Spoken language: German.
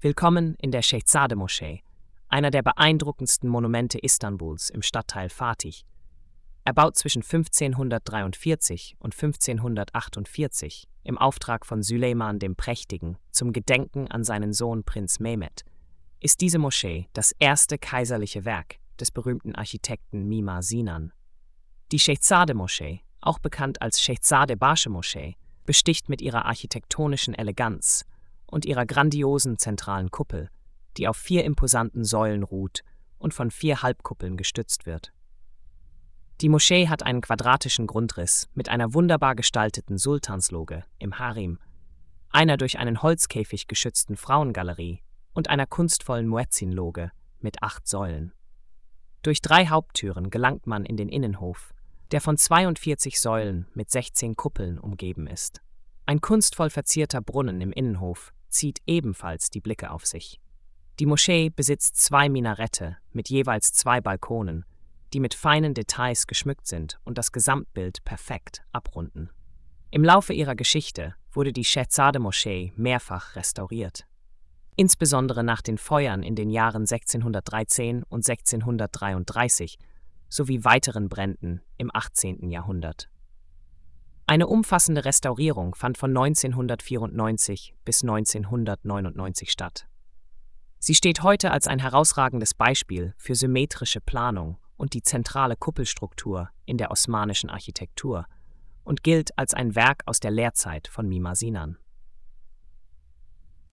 Willkommen in der Şehzade-Moschee, einer der beeindruckendsten Monumente Istanbuls im Stadtteil Fatih. Erbaut zwischen 1543 und 1548 im Auftrag von Süleyman dem Prächtigen zum Gedenken an seinen Sohn Prinz Mehmed, ist diese Moschee das erste kaiserliche Werk des berühmten Architekten Mimar Sinan. Die Şehzade-Moschee, auch bekannt als Şehzadebaşı-Moschee, besticht mit ihrer architektonischen Eleganz und ihrer grandiosen zentralen Kuppel, die auf 4 imposanten Säulen ruht und von 4 Halbkuppeln gestützt wird. Die Moschee hat einen quadratischen Grundriss mit einer wunderbar gestalteten Sultansloge im Harim, einer durch einen Holzkäfig geschützten Frauengalerie und einer kunstvollen Muezzin-Loge mit 8 Säulen. Durch 3 Haupttüren gelangt man in den Innenhof, der von 42 Säulen mit 16 Kuppeln umgeben ist. Ein kunstvoll verzierter Brunnen im Innenhof zieht ebenfalls die Blicke auf sich. Die Moschee besitzt 2 Minarette mit jeweils 2 Balkonen, die mit feinen Details geschmückt sind und das Gesamtbild perfekt abrunden. Im Laufe ihrer Geschichte wurde die Şehzade-Moschee mehrfach restauriert. Insbesondere nach den Feuern in den Jahren 1613 und 1633 sowie weiteren Bränden im 18. Jahrhundert. Eine umfassende Restaurierung fand von 1994 bis 1999 statt. Sie steht heute als ein herausragendes Beispiel für symmetrische Planung und die zentrale Kuppelstruktur in der osmanischen Architektur und gilt als ein Werk aus der Lehrzeit von Mimar Sinan.